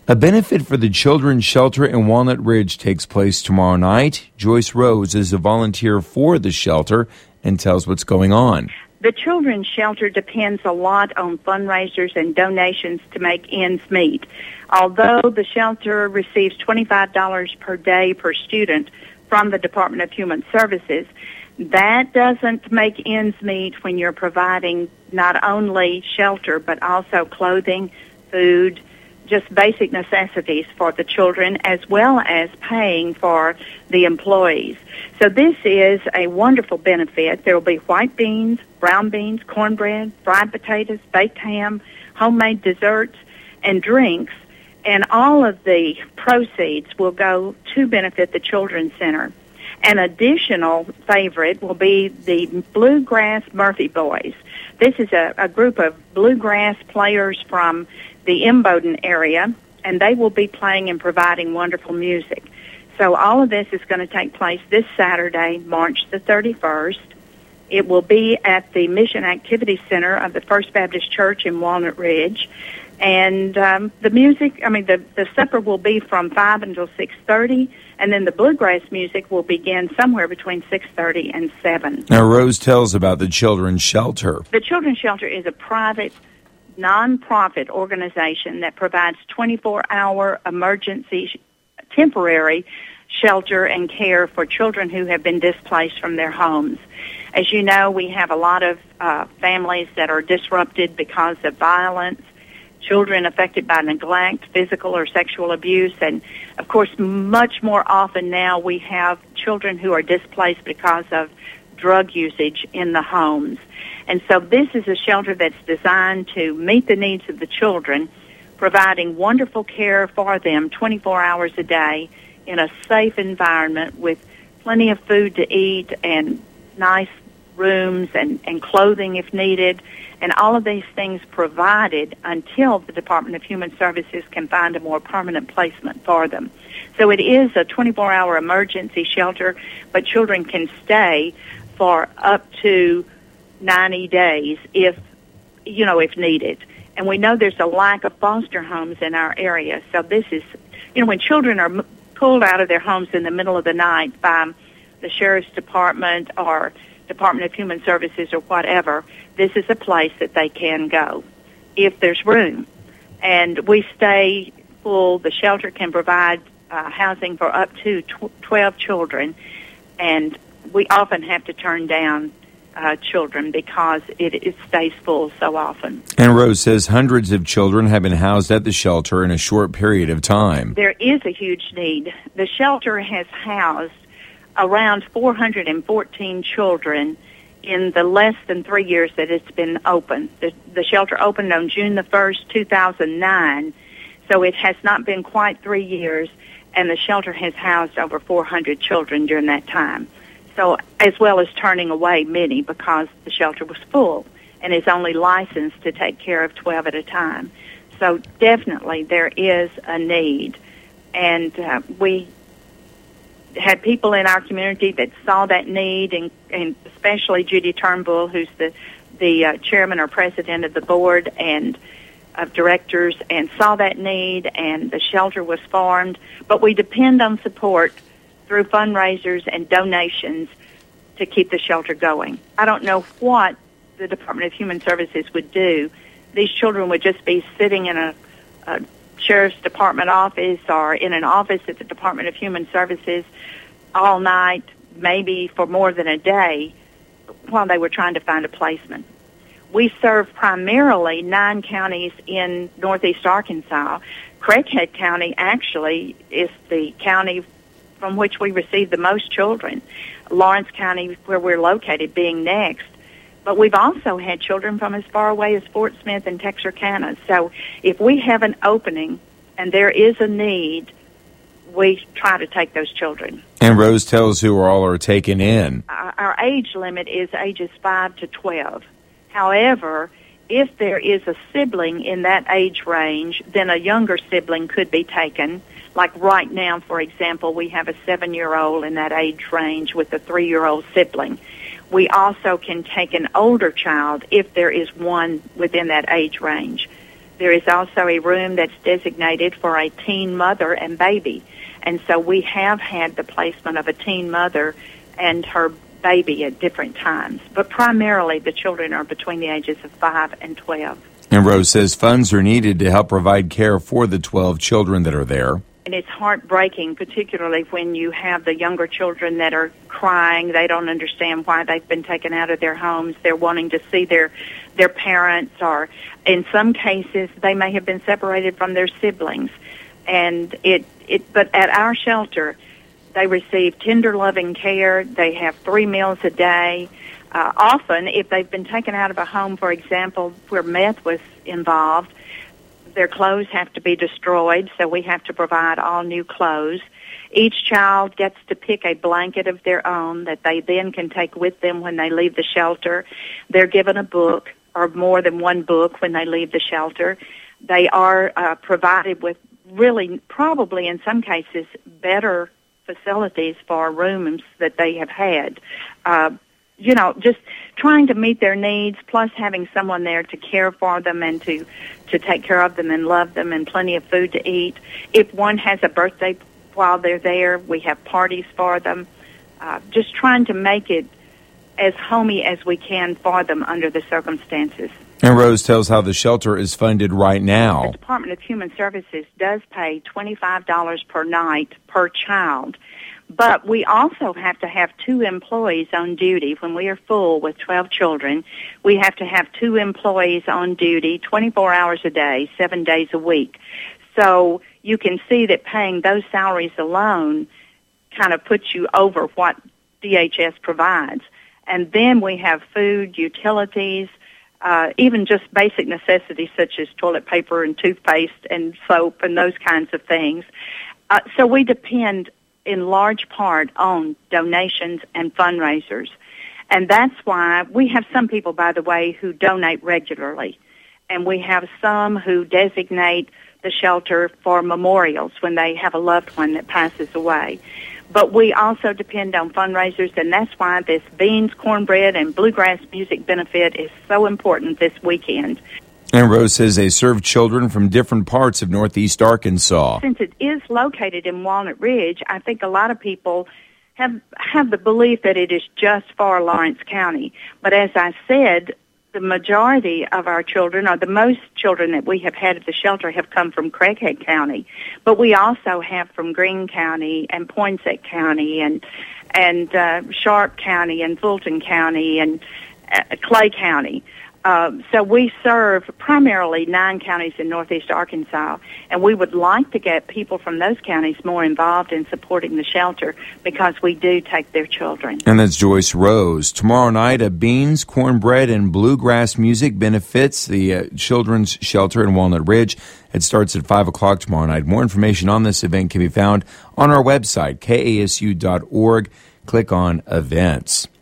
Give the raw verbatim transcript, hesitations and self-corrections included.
A benefit for the Children's Shelter in Walnut Ridge takes place tomorrow night. Joyce Rose is a volunteer for the shelter and tells what's going on. The Children's Shelter depends a lot on fundraisers and donations to make ends meet. Although the shelter receives twenty-five dollars per day per student from the Department of Human Services, that doesn't make ends meet when you're providing not only shelter but also clothing, food, just basic necessities for the children, as well as paying for the employees. So this is a wonderful benefit. There will be white beans, brown beans, cornbread, fried potatoes, baked ham, homemade desserts, and drinks. And all of the proceeds will go to benefit the Children's Center. An additional favorite will be the Bluegrass Murphy Boys. This is a, a group of bluegrass players from the Imboden area, and they will be playing and providing wonderful music. So all of this is going to take place this Saturday, March the thirty-first. It will be at the Mission Activity Center of the First Baptist Church in Walnut Ridge. And um, the music, I mean, the, the supper will be from five until six thirty, and then the bluegrass music will begin somewhere between six thirty and seven. Now, Rose tells about the Children's Shelter. The Children's Shelter is a private, non-profit organization that provides twenty-four hour emergency, temporary shelter and care for children who have been displaced from their homes. As you know, we have a lot of uh, families that are disrupted because of violence, children affected by neglect, physical or sexual abuse, and, of course, much more often now we have children who are displaced because of drug usage in the homes. And so this is a shelter that's designed to meet the needs of the children, providing wonderful care for them twenty-four hours a day in a safe environment with plenty of food to eat and nice rooms and, and clothing if needed, and all of these things provided until the Department of Human Services can find a more permanent placement for them. So it is a twenty-four hour emergency shelter, but children can stay for up to ninety days if, you know, if needed. And we know there's a lack of foster homes in our area, so this is, you know, when children are pulled out of their homes in the middle of the night by the Sheriff's Department or Department of Human Services or whatever, this is a place that they can go if there's room. And we stay full. The shelter can provide uh, housing for up to tw- twelve children, and we often have to turn down uh, children because it, it stays full so often. And Rose says hundreds of children have been housed at the shelter in a short period of time. There is a huge need. The shelter has housed around four hundred fourteen children in the less than three years that it's been open. The, the shelter opened on June the first, two thousand nine, so it has not been quite three years, and the shelter has housed over four hundred children during that time. So, as well as turning away many because the shelter was full and is only licensed to take care of twelve at a time. So definitely there is a need, and uh, we had people in our community that saw that need, and, and especially Judy Turnbull, who's the the uh, chairman or president of the board and of directors, and saw that need, and the shelter was formed. But we depend on support through fundraisers and donations to keep the shelter going. I don't know what the Department of Human Services would do. These children would just be sitting in a, a Sheriff's Department office or in an office at the Department of Human Services all night, maybe for more than a day, while they were trying to find a placement. We serve primarily nine counties in northeast Arkansas. Craighead County actually is the county from which we receive the most children. Lawrence County, where we're located, being next. But we've also had children from as far away as Fort Smith and Texarkana. So if we have an opening and there is a need, we try to take those children. And Rose tells who all are taken in. Our, our age limit is ages five to twelve. However, if there is a sibling in that age range, then a younger sibling could be taken. Like right now, for example, we have a seven-year-old in that age range with a three-year-old sibling. We also can take an older child if there is one within that age range. There is also a room that's designated for a teen mother and baby. And so we have had the placement of a teen mother and her baby at different times. But primarily the children are between the ages of five and twelve. And Rose says funds are needed to help provide care for the twelve children that are there. And it's heartbreaking, particularly when you have the younger children that are crying. They don't understand why they've been taken out of their homes. They're wanting to see their their parents, or in some cases they may have been separated from their siblings. And it, it but at our shelter, they receive tender, loving care. They have three meals a day. Uh, often, if they've been taken out of a home, for example, where meth was involved, their clothes have to be destroyed, so we have to provide all new clothes. Each child gets to pick a blanket of their own that they then can take with them when they leave the shelter. They're given a book, or more than one book, when they leave the shelter. They are uh, provided with really, probably in some cases, better facilities for rooms that they have had. Uh, you know, just trying to meet their needs, plus having someone there to care for them and to, to take care of them and love them, and plenty of food to eat. If one has a birthday while they're there, we have parties for them. Uh, just trying to make it as homey as we can for them under the circumstances. And Rose tells how the shelter is funded right now. The Department of Human Services does pay twenty-five dollars per night per child. But we also have to have two employees on duty. When we are full with twelve children, we have to have two employees on duty twenty-four hours a day, seven days a week. So you can see that paying those salaries alone kind of puts you over what D H S provides. And then we have food, utilities, uh, even just basic necessities such as toilet paper and toothpaste and soap and those kinds of things. Uh, so we depend in large part on donations and fundraisers. And that's why we have some people, by the way, who donate regularly. And we have some who designate the shelter for memorials when they have a loved one that passes away. But we also depend on fundraisers, and that's why this beans, cornbread, and bluegrass music benefit is so important this weekend. And Rose says they serve children from different parts of Northeast Arkansas. Since it is located in Walnut Ridge, I think a lot of people have have the belief that it is just for Lawrence County. But as I said, the majority of our children, or the most children that we have had at the shelter, have come from Craighead County. But we also have from Greene County and Poinsett County and and uh, Sharp County and Fulton County and uh, Clay County. Uh, so we serve primarily nine counties in Northeast Arkansas, and we would like to get people from those counties more involved in supporting the shelter because we do take their children. And that's Joyce Rose. Tomorrow night, a beans, cornbread, and bluegrass music benefits the uh, children's shelter in Walnut Ridge. It starts at five o'clock tomorrow night. More information on this event can be found on our website, K A S U dot org. Click on Events.